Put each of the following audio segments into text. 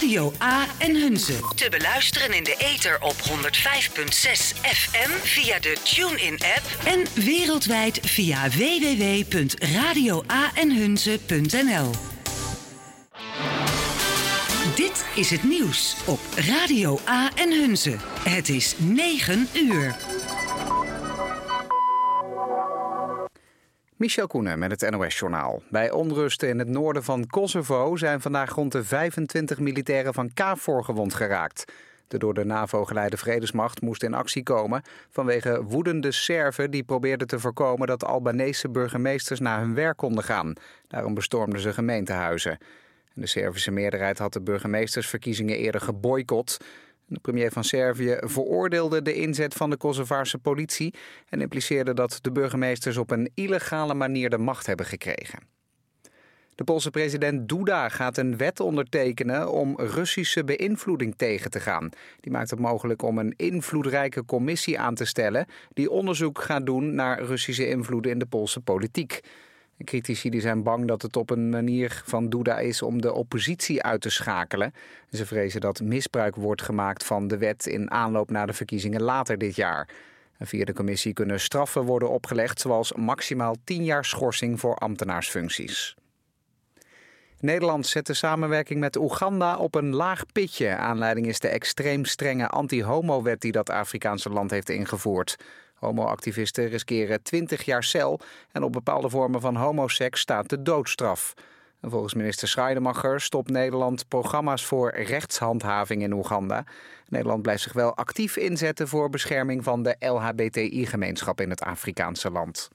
Radio A en Hunze. Te beluisteren in de ether op 105.6 FM via de TuneIn-app en wereldwijd via www.radioaenhunze.nl. Dit is het nieuws op Radio A en Hunze. Het is 9 uur. Michel Koenen met het NOS-journaal. Bij onrusten in het noorden van Kosovo zijn vandaag rond de 25 militairen van KFOR gewond geraakt. De door de NAVO geleide vredesmacht moest in actie komen vanwege woedende Serven die probeerden te voorkomen dat Albanese burgemeesters naar hun werk konden gaan. Daarom bestormden ze gemeentehuizen. De Servische meerderheid had de burgemeestersverkiezingen eerder geboycott. De premier van Servië veroordeelde de inzet van de Kosovaarse politie en impliceerde dat de burgemeesters op een illegale manier de macht hebben gekregen. De Poolse president Duda gaat een wet ondertekenen om Russische beïnvloeding tegen te gaan. Die maakt het mogelijk om een invloedrijke commissie aan te stellen die onderzoek gaat doen naar Russische invloeden in de Poolse politiek. Critici die zijn bang dat het op een manier van Duda is om de oppositie uit te schakelen. Ze vrezen dat misbruik wordt gemaakt van de wet in aanloop naar de verkiezingen later dit jaar. En via de commissie kunnen straffen worden opgelegd, zoals maximaal 10 jaar schorsing voor ambtenaarsfuncties. Nederland zet de samenwerking met Oeganda op een laag pitje. Aanleiding is de extreem strenge anti-homo-wet die dat Afrikaanse land heeft ingevoerd. Homoactivisten riskeren 20 jaar cel en op bepaalde vormen van homoseks staat de doodstraf. En volgens minister Schrijnemacher stopt Nederland programma's voor rechtshandhaving in Oeganda. Nederland blijft zich wel actief inzetten voor bescherming van de LHBTI-gemeenschap in het Afrikaanse land.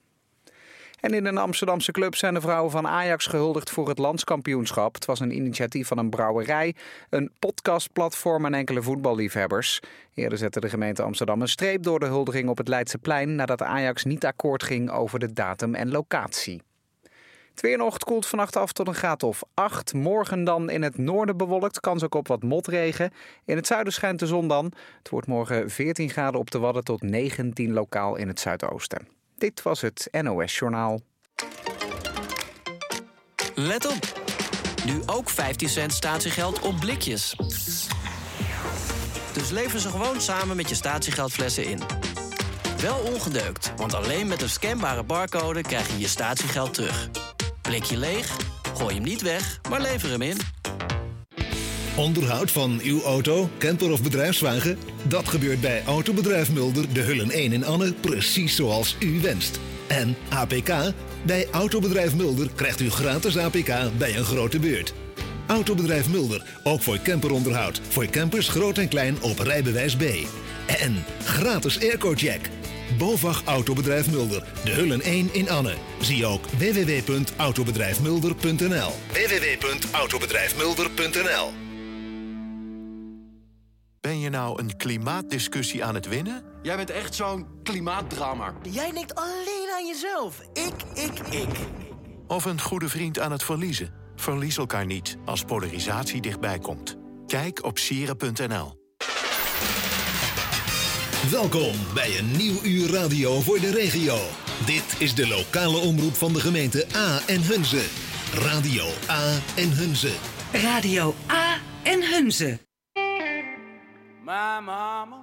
En in een Amsterdamse club zijn de vrouwen van Ajax gehuldigd voor het landskampioenschap. Het was een initiatief van een brouwerij, een podcastplatform en enkele voetballiefhebbers. Eerder zette de gemeente Amsterdam een streep door de huldiging op het Leidseplein nadat Ajax niet akkoord ging over de datum en locatie. Het weer nog, koelt vannacht af tot een graad of 8. Morgen dan in het noorden bewolkt, kans ook op wat motregen. In het zuiden schijnt de zon dan. Het wordt morgen 14 graden op de Wadden tot 19 lokaal in het zuidoosten. Dit was het NOS-journaal. Let op! Nu ook 15 cent statiegeld op blikjes. Dus lever ze gewoon samen met je statiegeldflessen in. Wel ongedeukt, want alleen met een scanbare barcode krijg je je statiegeld terug. Blikje leeg? Gooi hem niet weg, maar lever hem in. Onderhoud van uw auto, camper of bedrijfswagen? Dat gebeurt bij Autobedrijf Mulder, de Hullen 1 in Anne, precies zoals u wenst. En APK? Bij Autobedrijf Mulder krijgt u gratis APK bij een grote beurt. Autobedrijf Mulder, ook voor camperonderhoud. Voor campers groot en klein op rijbewijs B. En gratis airco-check. BOVAG Autobedrijf Mulder, de Hullen 1 in Anne. Zie ook www.autobedrijfmulder.nl. www.autobedrijfmulder.nl. Ben je nou een klimaatdiscussie aan het winnen? Jij bent echt zo'n klimaatdrammer. Jij denkt alleen aan jezelf. Ik. Of een goede vriend aan het verliezen? Verlies elkaar niet als polarisatie dichtbij komt. Kijk op sieren.nl. Welkom bij een nieuw uur radio voor de regio. Dit is de lokale omroep van de gemeente A en Hunze. Radio A en Hunze. Radio A en Hunze. My mama.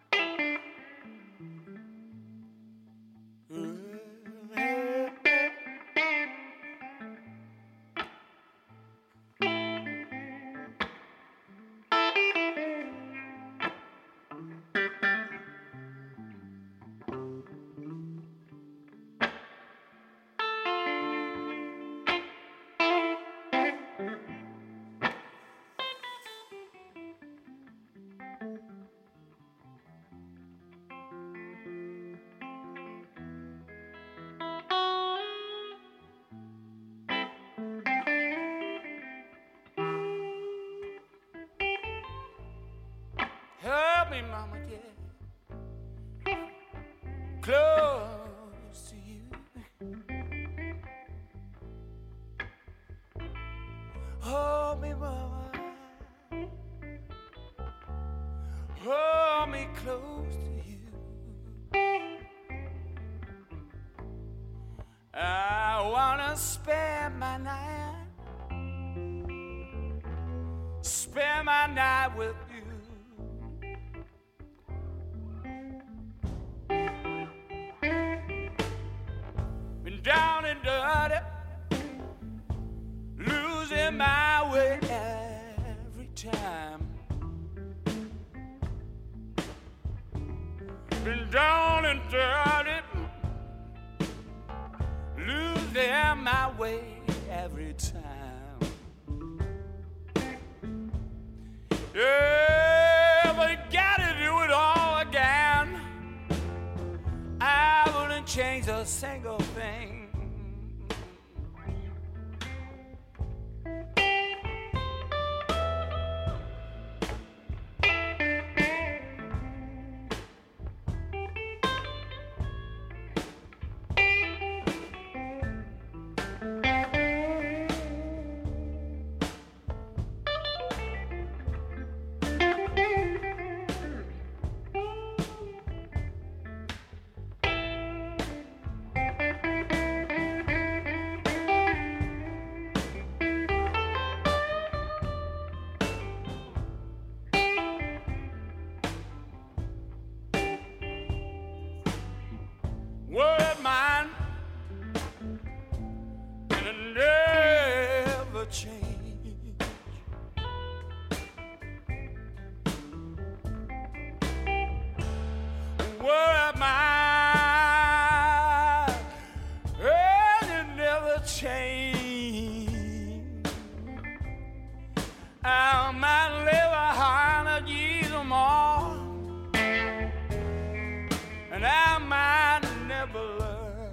Help me, mama, get close to you. Hold me, mama. Hold me close to you. I wanna spend my night, spend my my night with you. Been down and dirty, losing my way every time. Been down and dirty, losing my way every time. Yeah, but gotta do it all again. I wouldn't change a single thing. Word of mine, and it never change. Word of mine, and it never change. I might live 100 years or more, and I might never learn.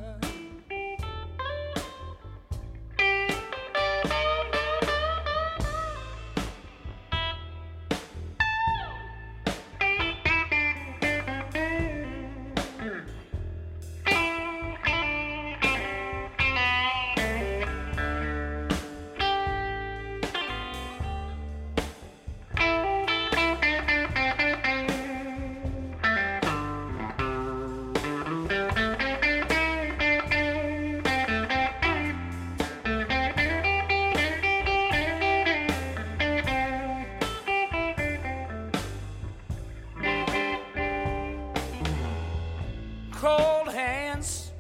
Cold hands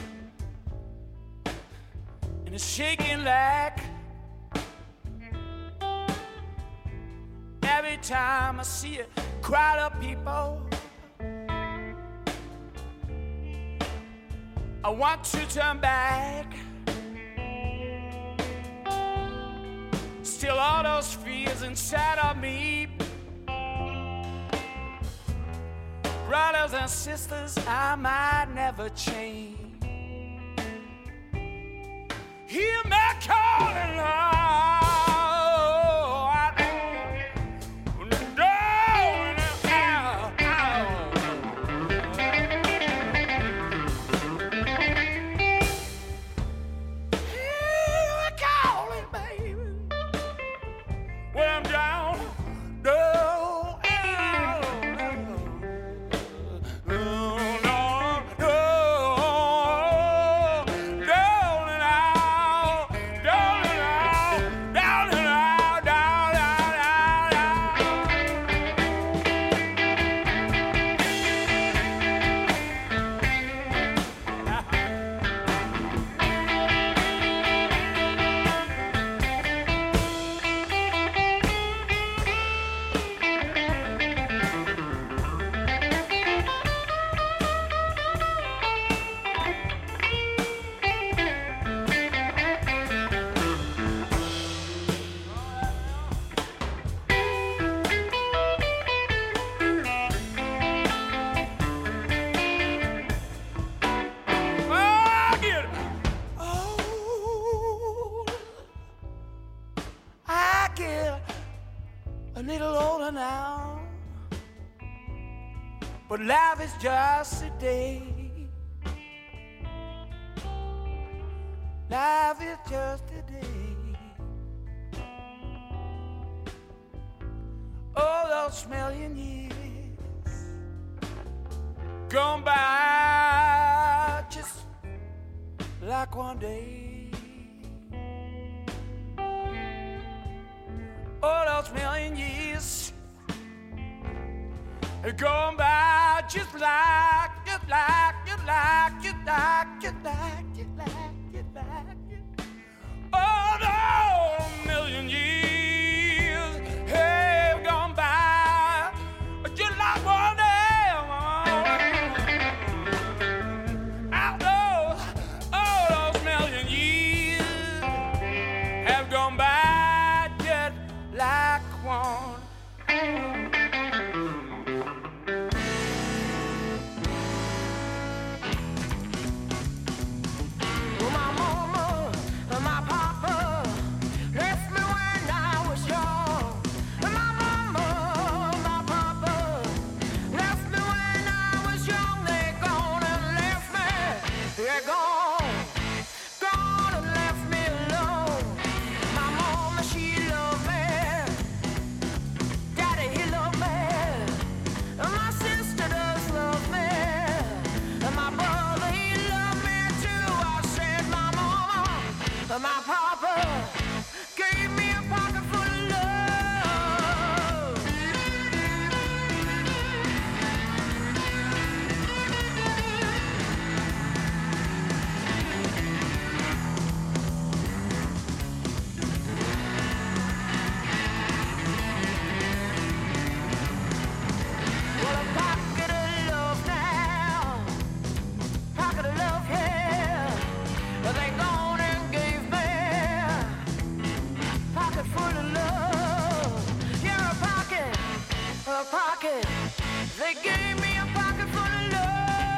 and a shaking leg. Every time I see a crowd of people, I want to turn back. Still all those fears inside of me. Brothers and sisters, I might never change. Hear me calling out. Hear me calling, baby. When I'm down, a little older now, but life is just a day. Life is just a day. Oh, those million years gone by just like one day. Oh, those million years going by just like, just like, just like, just like, just like, just like, just like. Oh, no, a million years have gone by just like one day. I know all those million years have gone by just like one. My papa gave me a pocket full of love. Well, a pocket of love now, pocket of love, yeah. They gone and gave full of love. Yeah, a pocket. They gave me a pocket full of love.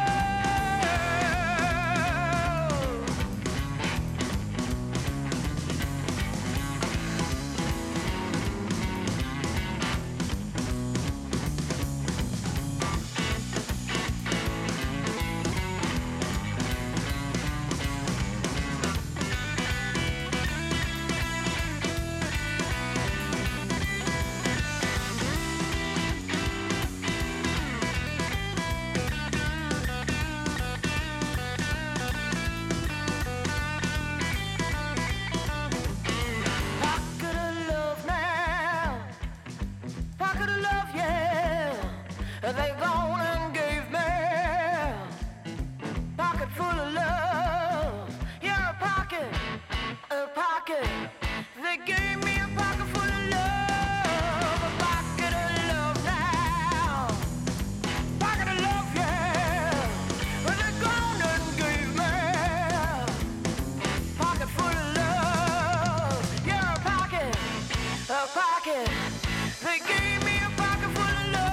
They gone and gave me a pocket full of love. Yeah, a pocket. They gave me a pocket full of love. A pocket of love now, pocket of love, yeah. They gone and gave me a pocket full of love. Yeah, a pocket. They gave me a pocket full of love.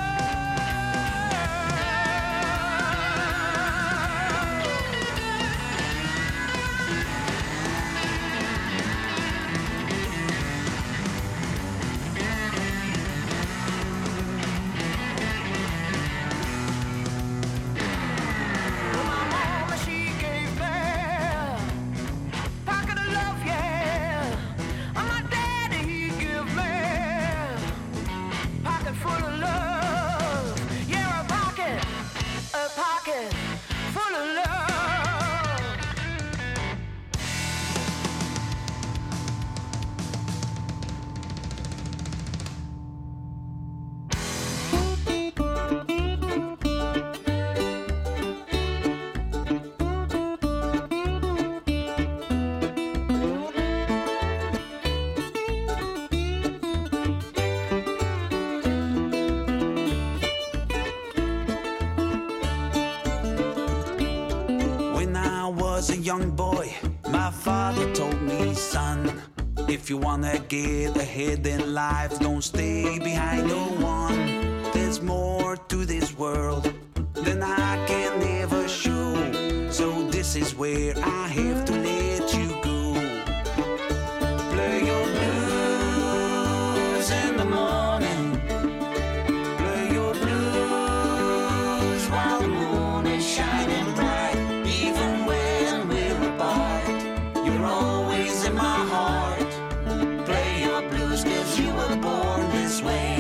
Young boy, my father told me, son, if you wanna get ahead in life, don't stay behind no one. There's more to this world than I can ever show. So this is where I have to let you go. Play your blues in the morning. Play your blues while the moon is shining bright. Even when we're apart, you're always in my heart. Play your blues 'cause you were born this way.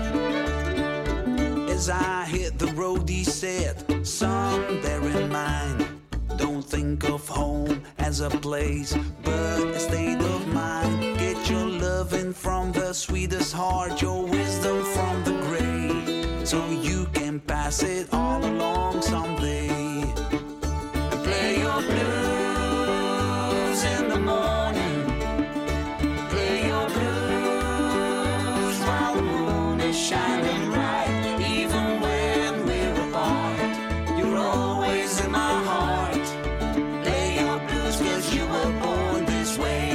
As I hit the road, he said, son, bear in mind, don't think of home as a place, but a state of mind. Get your loving from the sweetest heart, your wisdom from the grave, so you can pass it all along someday. And play your blues in the morning. Play your blues while the moon is shining bright. Even when we're apart, you're always in my heart. Play your blues 'cause you were born this way.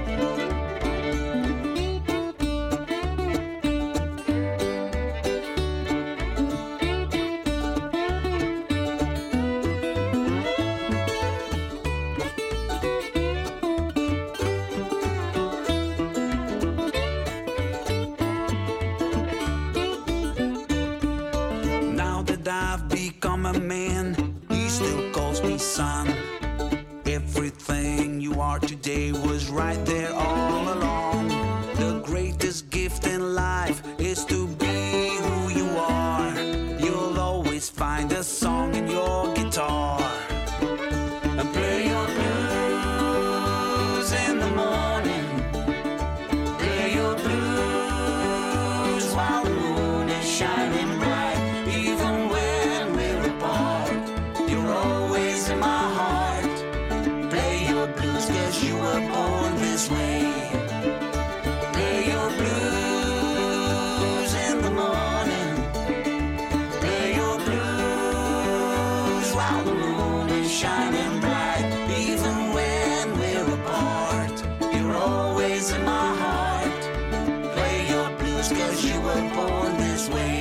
I've become a man, he still calls me son. Everything you are today was right there all along. The greatest gift in life is to be who you are. You'll always find a song in your guitar. And play your blues in the morning. Play your blues while the moon is shining bright. Even when we're apart, you're always in my heart. Play your blues 'cause you were born this way. Play your blues in the morning. Play your blues while the moon is shining bright. Even when we're apart, you're always in my heart. Play your blues 'cause you were born this way.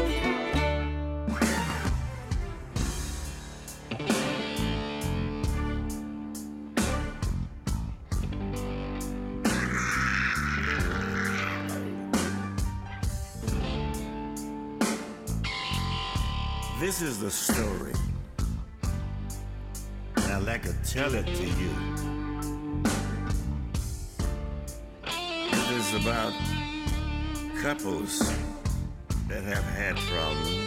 This is the story, and I'd like to tell it to you. It is about couples that have had problems,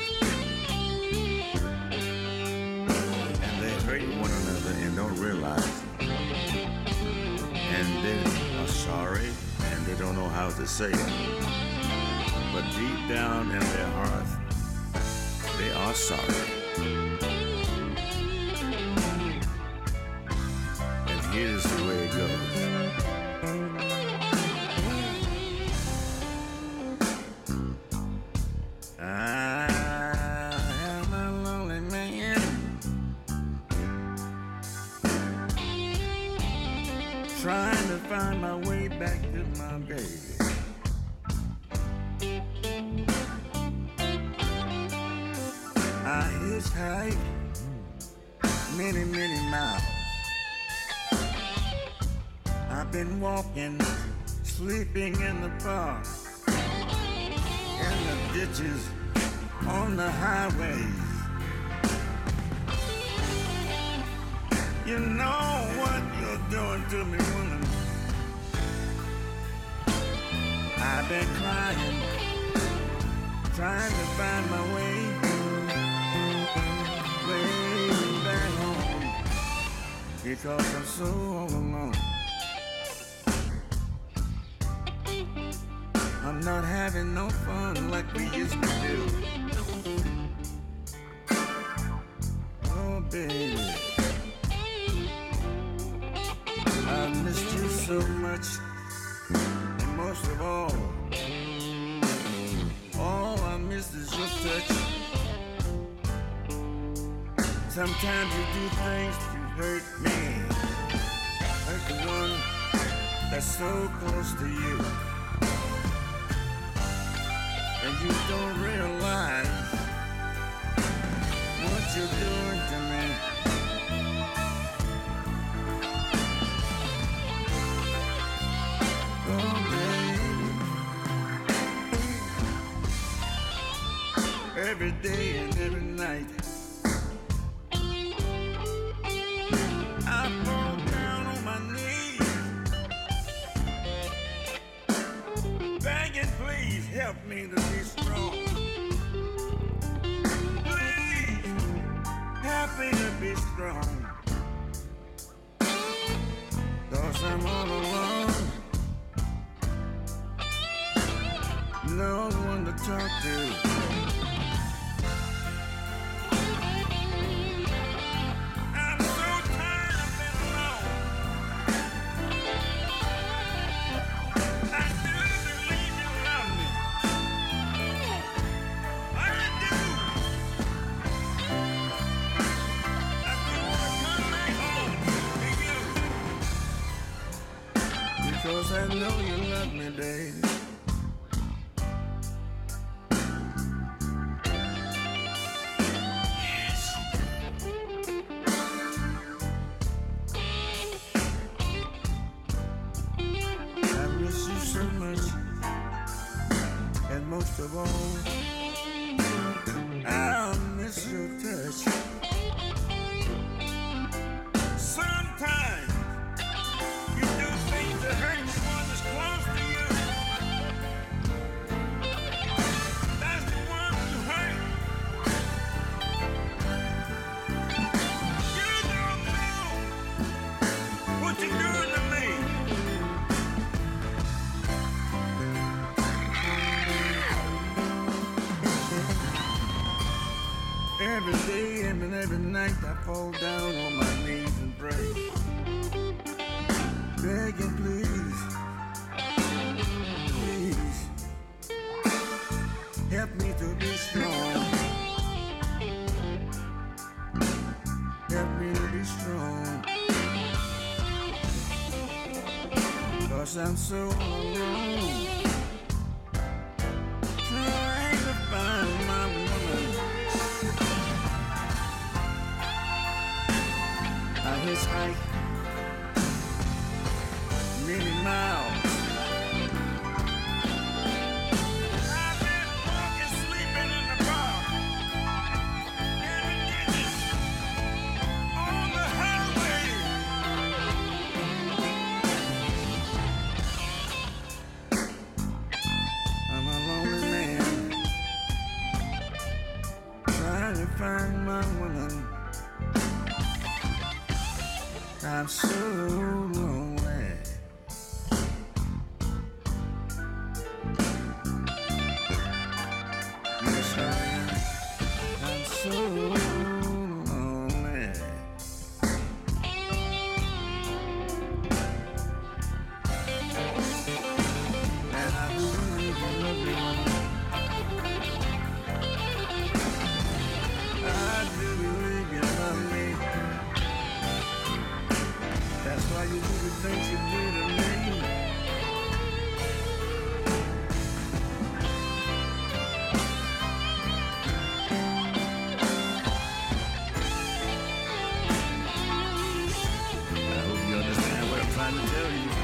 and they hurt one another and don't realize it. And they are sorry, and they don't know how to say it. But deep down in their hearts, they are sorry. And here's the way it goes. I am a lonely man, trying to find my way back to my baby. I hitchhiked many, many miles. I've been walking, sleeping in the park, in the ditches, on the highways. You know what you're doing to me, woman. I've been crying, trying to find my way back home, because I'm so all alone. I'm not having no fun like we used to do. Oh, baby, I missed you so much, and most of all I miss is your touch. Sometimes you do things to hurt me, hurt the one that's so close to you. And you don't realize what you're doing to me. Oh, baby, every day and every night I fall down on my knees, begging, please help me to be strong. Please help me to be strong, 'cause I'm all alone, no one to talk to. wall. I miss your touch. Sometimes you do things that hurt the one that's close to you. That's the one you hurt. You don't know what you're doing to me. Every day and every night I fall down on my knees and pray, begging please, please help me to be strong. Help me to be strong, 'cause I'm so alone, trying to find my woman. I hitchhike many miles. I've been walking, sleeping in the bar, in the ditches, on the highway. I'm a lonely man, trying to find my woman. I'm so lonely. Yes, I am. I'm so lonely. And I believe you love me. I do believe you love me. That's why you do the things you do to me. I hope you understand what I'm trying to tell you.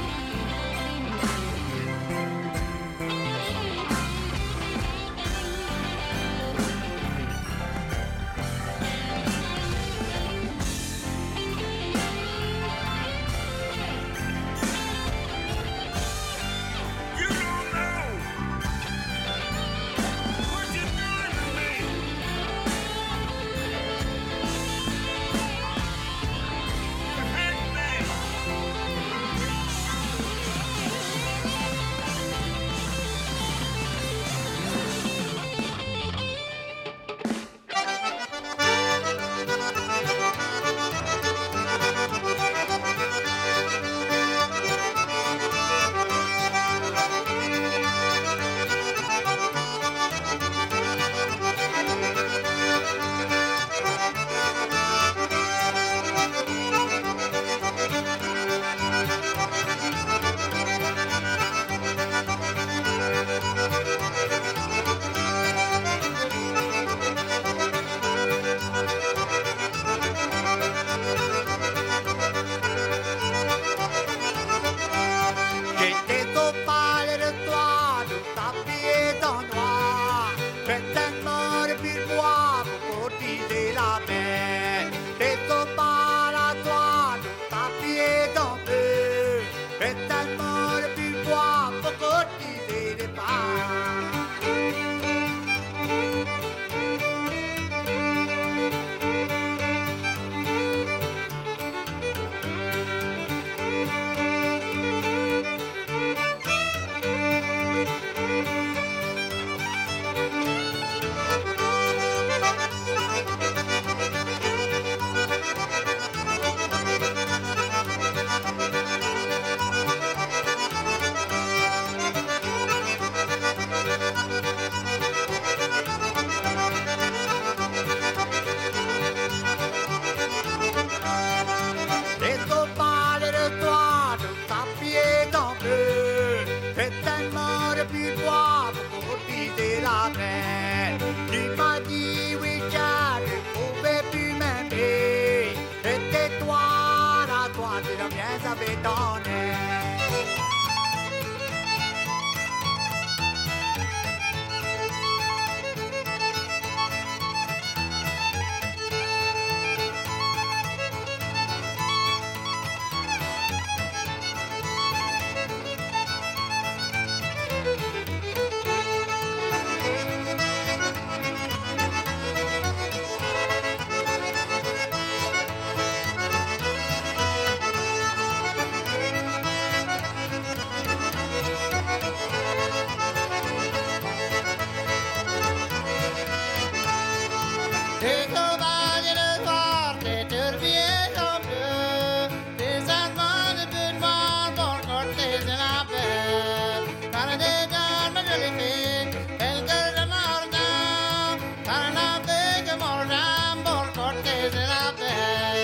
Et sauvage de soir, c'est turbier comme bleu. Des allemands de tout le monde pour corter de la paix. Car des dames de l'effet, quelques de mordant. Car un avec mordant pour corter de la paix.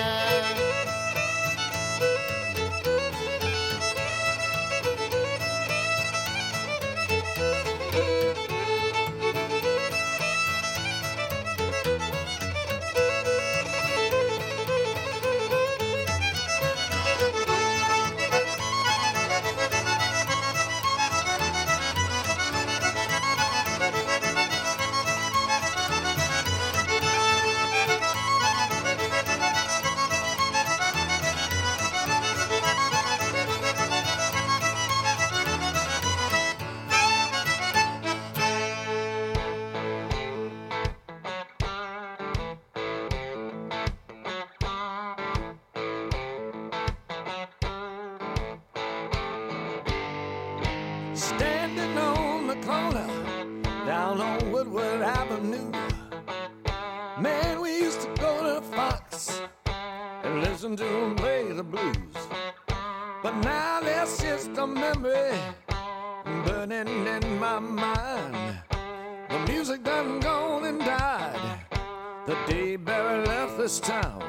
Standing on the corner down on Woodward Avenue. Man, we used to go to Fox and listen to him play the blues. But now there's just a memory burning in my mind. The music done gone and died the day Barry left this town.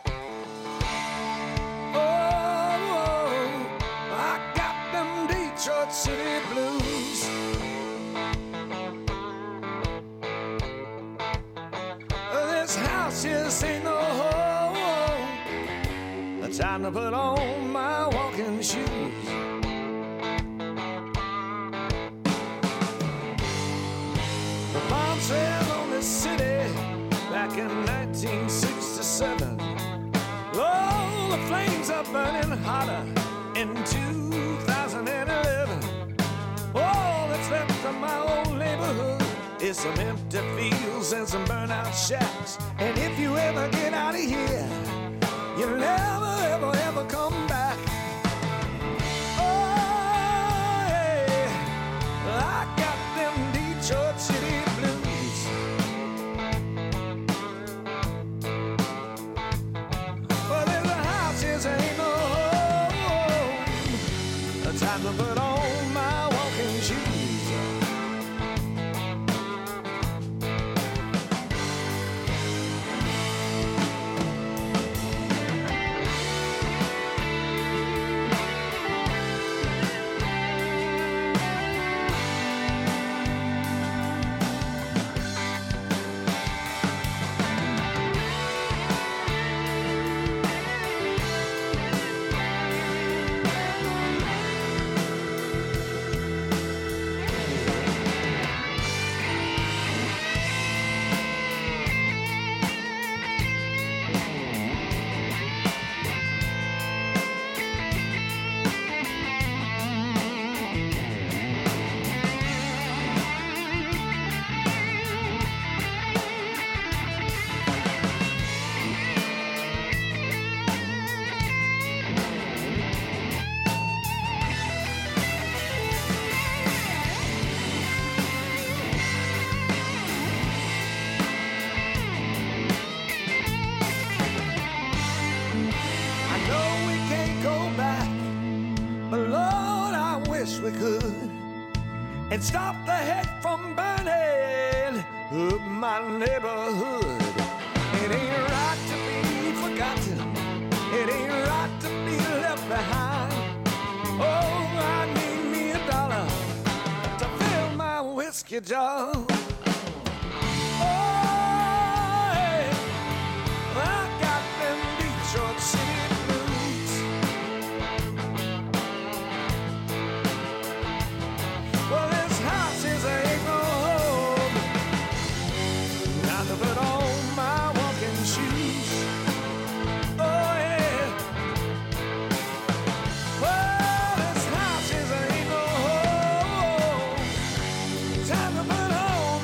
I got them Detroit City blues. This house just ain't no home. Time to put on my walking shoes. The bomb fell on this city back in 1967. Oh, the flames are burning hotter in 2011. All that's left of my old neighborhood is some empty fields and some burnout shacks. And if you ever get out of here, you'll never, ever, ever come back. Oh, hey, I got them Detroit City blues. Well, there's a house, yes, ain't no home. Time to put on my walking shoes. We could and stop the head from burning up my neighborhood. It ain't right to be forgotten. It ain't right to be left behind. Oh, I need me $1 to fill my whiskey jar. Oh, hey, I got them Detroit City blues. Well, this house is ain't no home. Time to put on my walking shoes. Oh yeah. Well, this house is ain't no home. Time to put on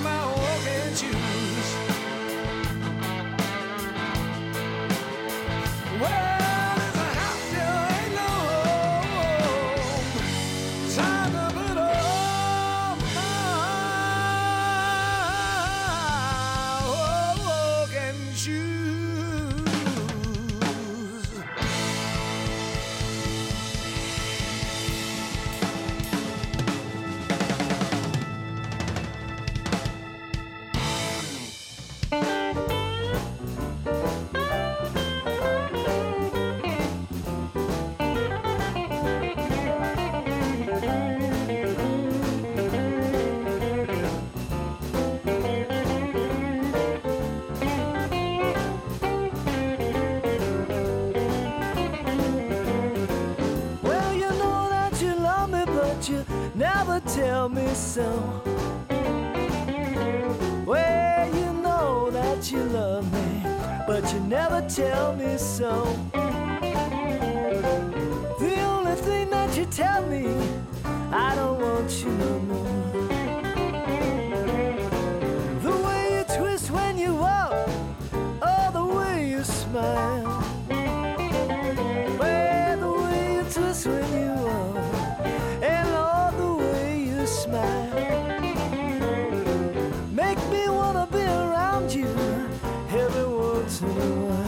tell me so. Well, you know that you love me, but you never tell me so. The only thing that you tell me, I don't want you no more. The way you twist when you walk, oh, the way you smile. Well, the way you twist when you walk, and all the way you smile. Make me wanna be around you every once in a while.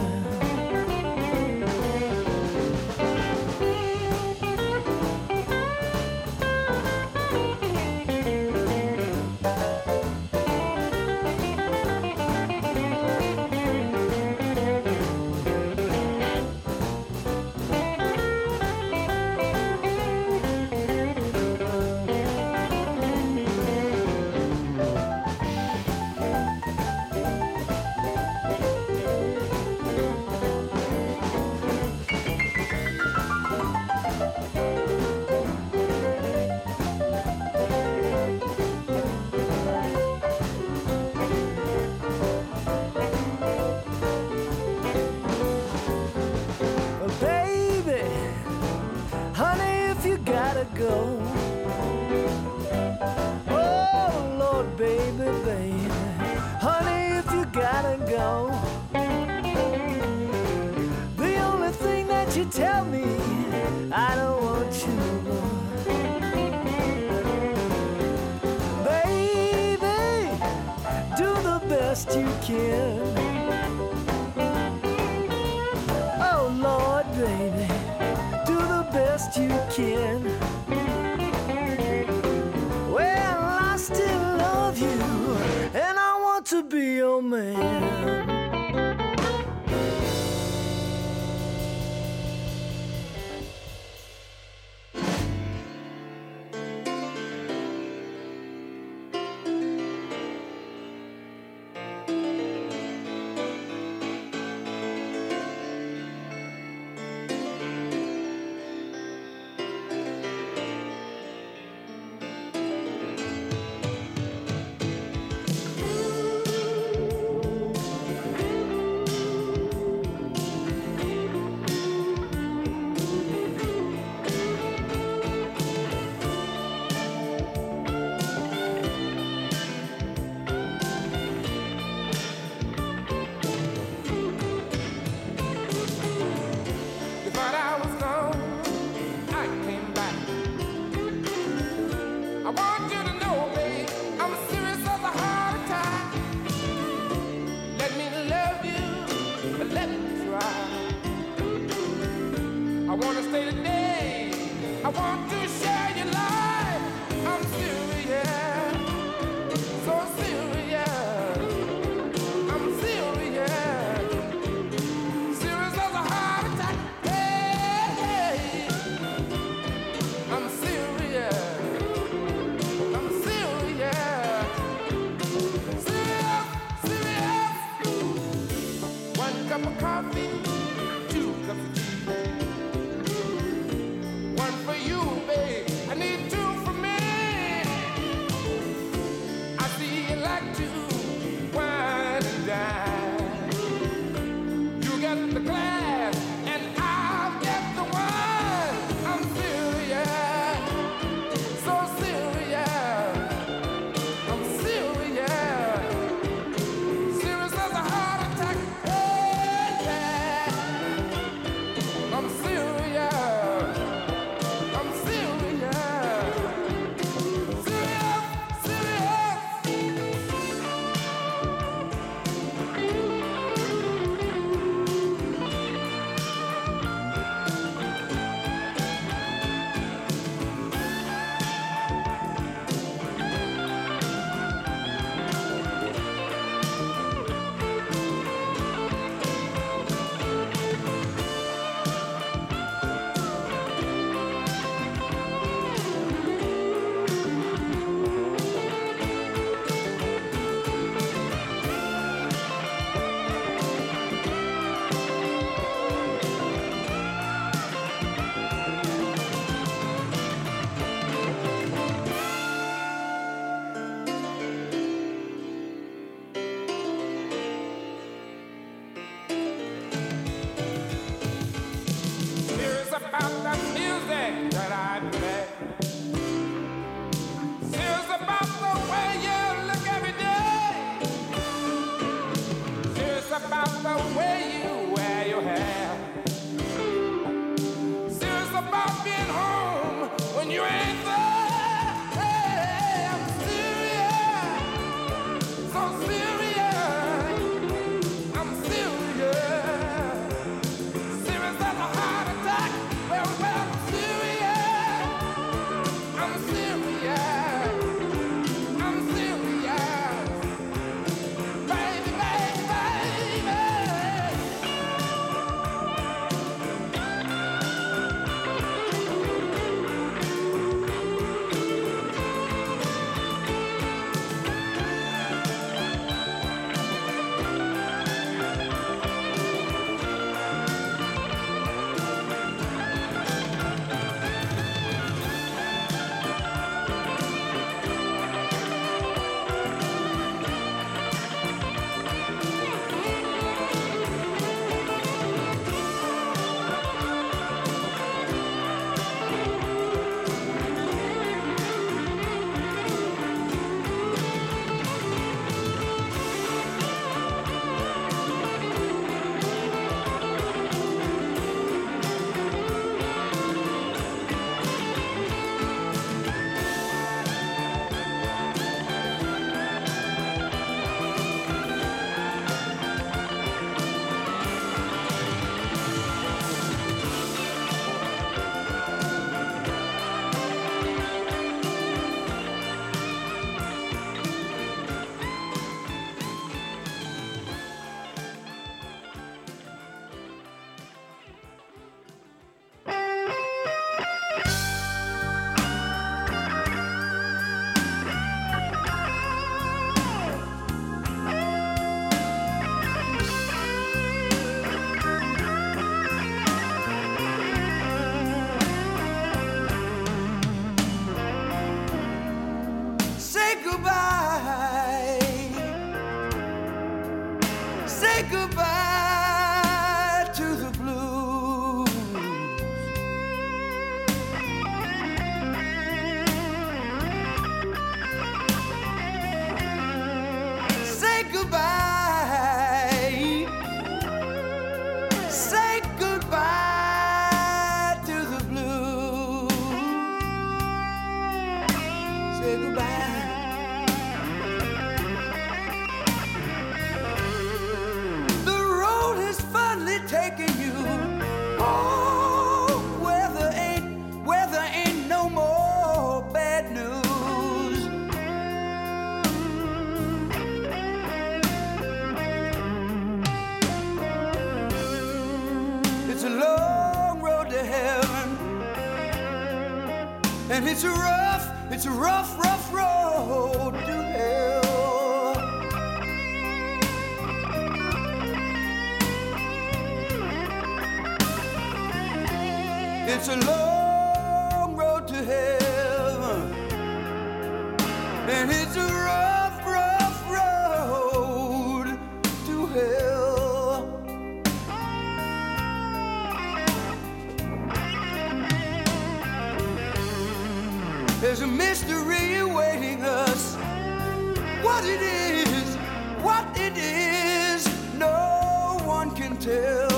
Go. Oh Lord, baby, baby, honey, if you gotta go, the only thing that you tell me, I don't want you no more. Baby, do the best you can. Oh Lord, baby, do the best you can. And I want to be your man. Serious as a heart attack. Hey, yeah. Say goodbye to the blues. Say goodbye. Say goodbye to the blues. Say goodbye. The road is finally taking you where there ain't no more bad news. It's a long road to heaven, and it's a rough road to hell. It's a long road to heaven, and it's a rough road to hell. There's a mystery awaiting us. What it is, no one can tell.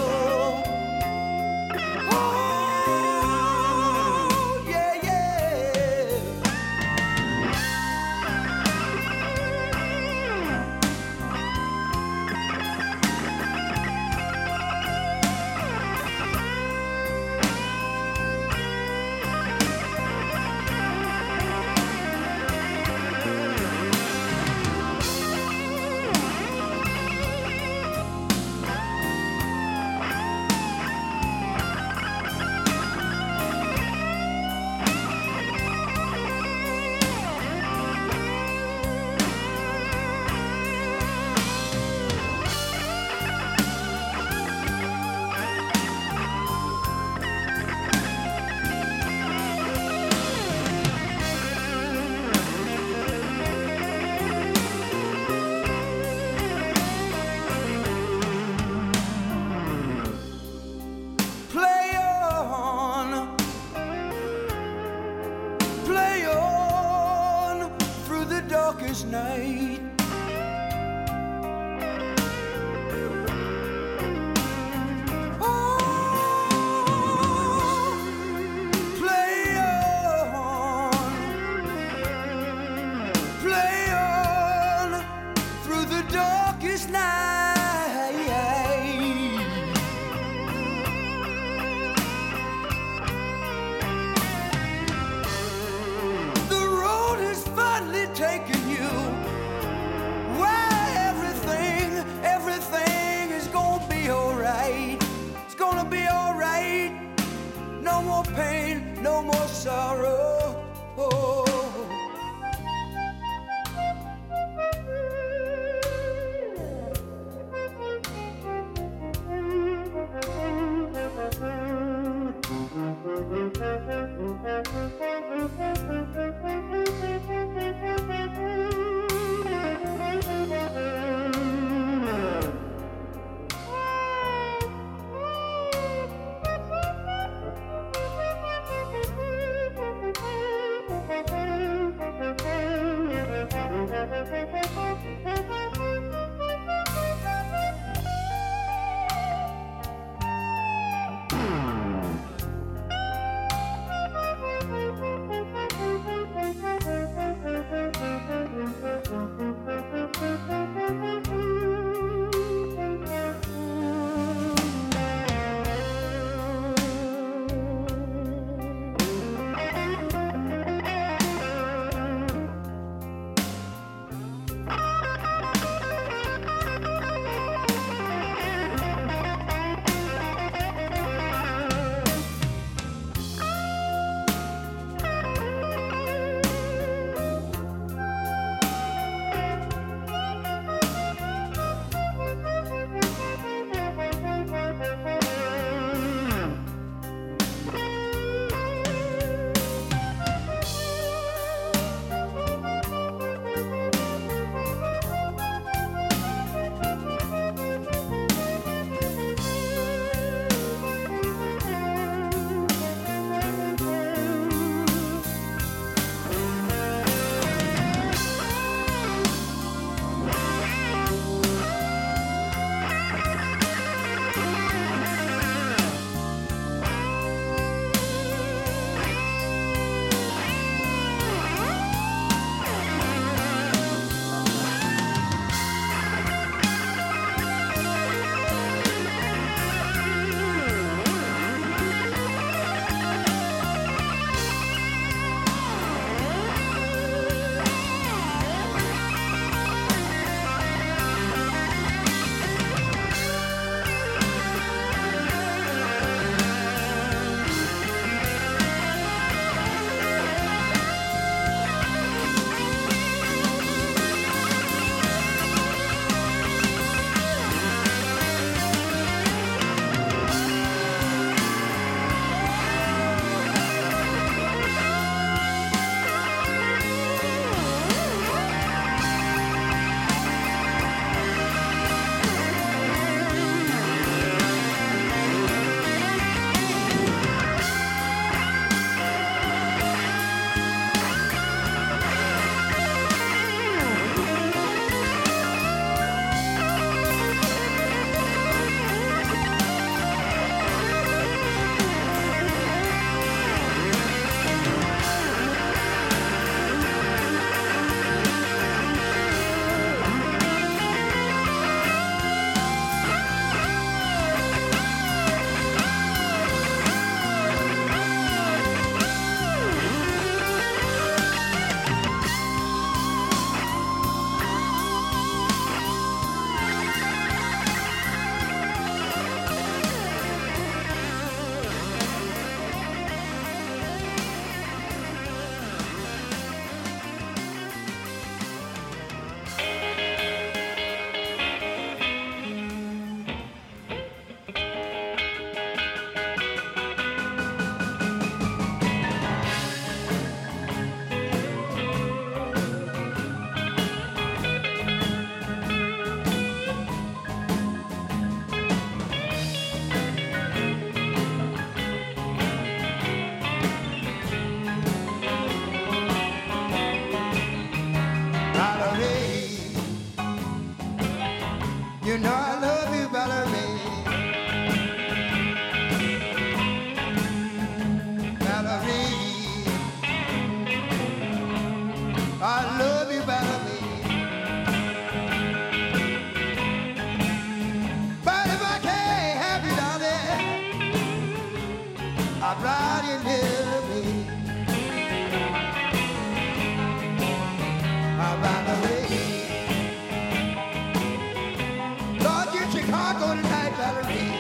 Night. Play on through the darkest night. The road is finally taking you where everything is gonna be alright. It's gonna be alright. No more pain, no more sorrow. You know I love you, Valerie. Valerie, I love you, Valerie. But if I can't have you, darling, I'd ride in Valerie. I'd ride away. Lord, you're Chicago tonight, Valerie.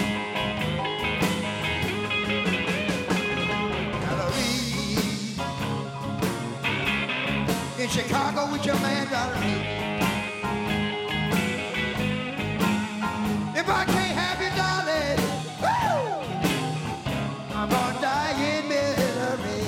In Chicago with your man, Valerie. If I can't have you, darling, woo, I'm gonna die in misery.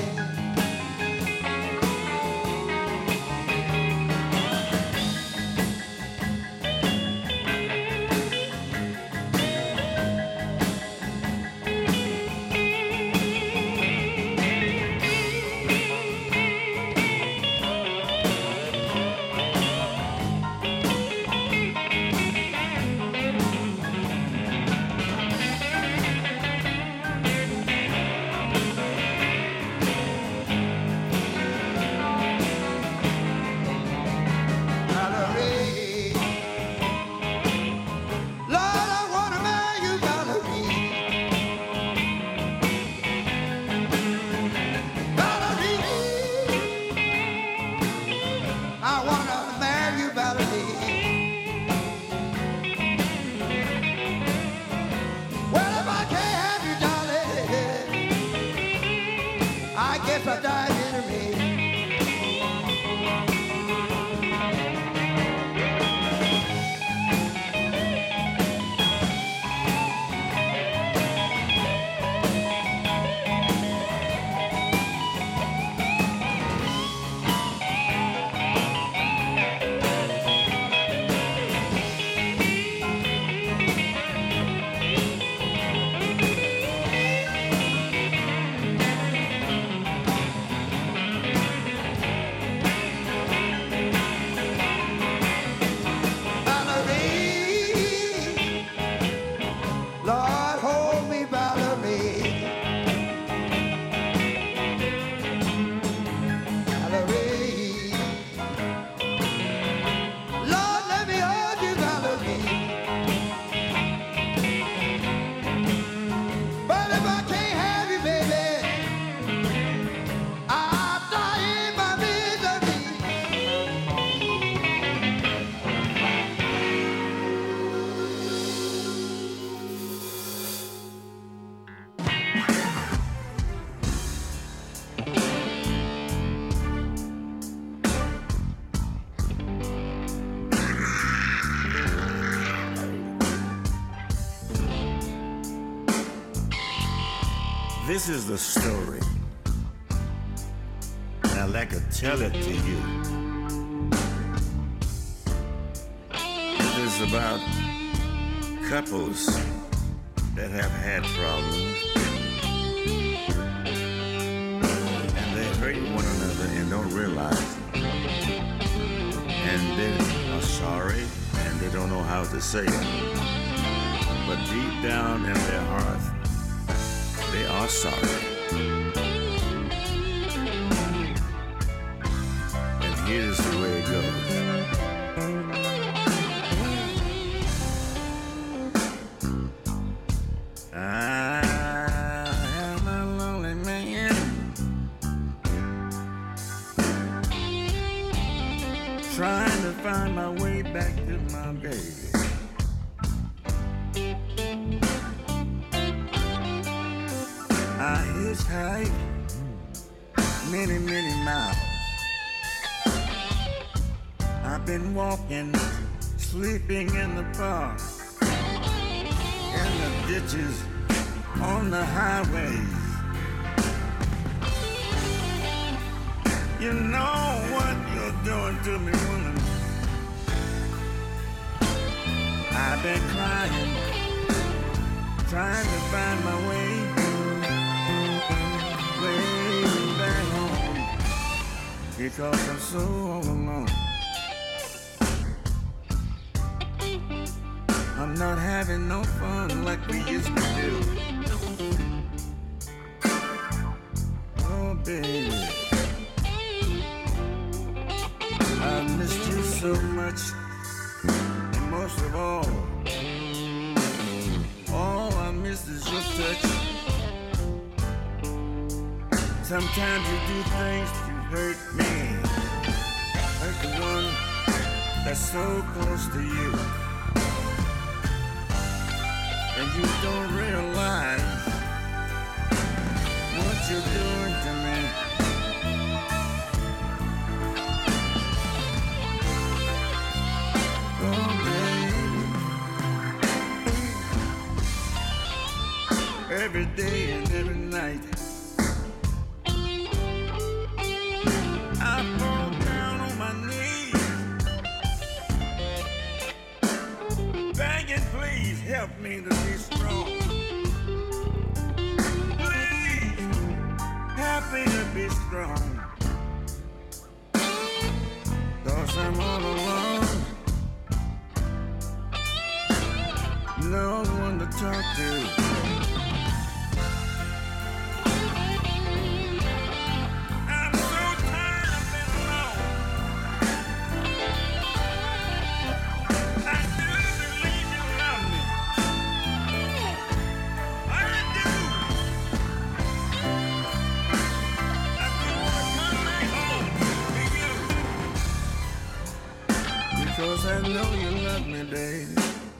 This is the story, and I'd like to tell it to you. It is about couples that have had problems, and they hurt one another and don't realize it. And they are sorry, and they don't know how to say it. But deep down in their hearts, they are sorry. And here's the way it goes. I am a lonely man, trying to find my way back to my baby. I hitchhiked many, many miles. I've been walking, sleeping in the park, in the ditches, on the highways. You know what you're doing to me, woman. I've been crying, trying to find my way back home, because I'm so all alone. I'm not having no fun like we used to do. Oh, baby, I missed you so much, and most of all I miss is your touch. Sometimes you do things to hurt me, hurt the one that's so close to you. And you don't realize what you're doing to me. Oh, baby, every day and every night I fall down on my knees, begging, please help me to be strong. Please help me to be strong. 'Cause I'm all alone, no one to talk to. Because I know you love me, baby.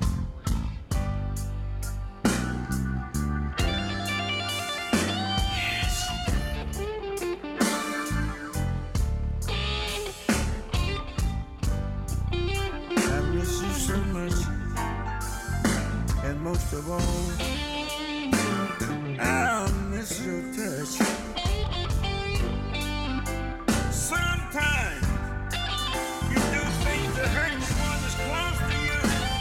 Yes. I miss you so much, and most of all, I miss your touch. Sometimes you do things that hurt the one that's close to you.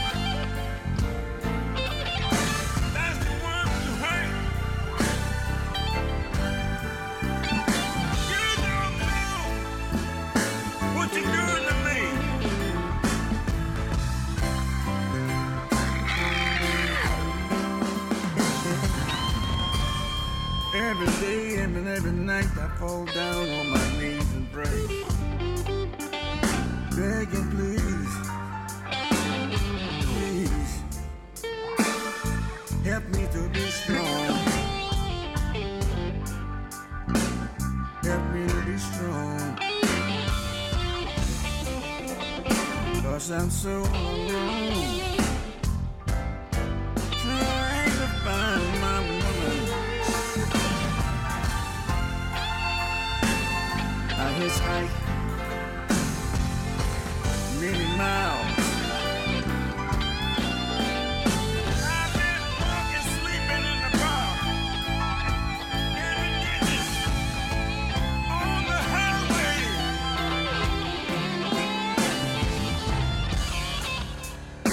That's the one you hurt. You don't know what you're doing to me. Every day and every night I fall down on my knees and pray, begging, please, please, help me to be strong. Help me to be strong. 'Cause I'm so alone, trying to find my woman. I hitchhike many miles. I've been walking, sleeping in the park, getting digits on the highway.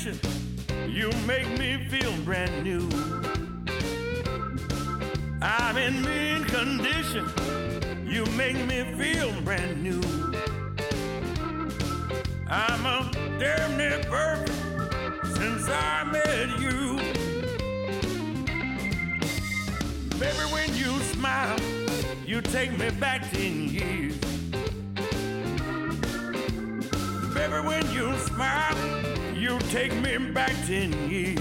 condition. You make me feel brand new. I'm in mean condition. You make me feel brand new. I'm a damn near perfect since I met you. Baby, when you smile, you take me back 10 years. Baby, when you smile, you take me back 10 years.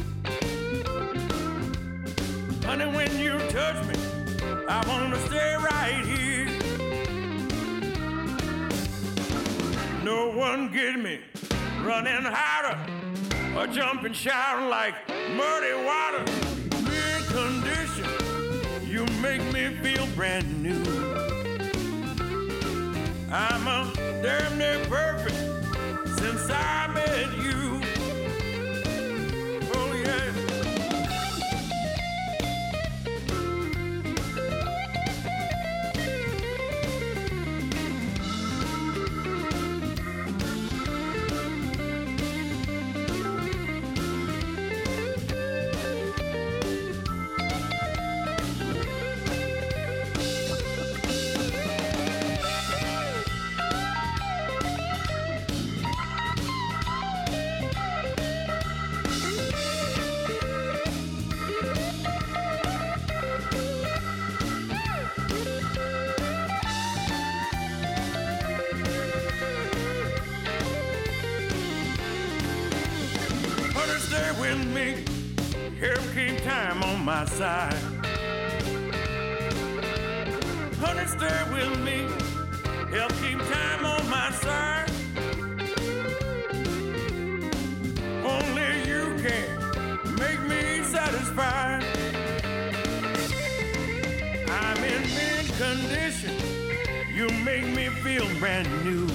Honey, when you touch me, I wanna stay right here. No one get me running harder or jumping, shouting like muddy water. Mid condition, you make me feel brand new. I'm a damn near perfect since I met you. Oh yeah. With me, help keep time on my side. Honey, stay with me, help keep time on my side. Only you can make me satisfied. I'm in mid condition, you make me feel brand new.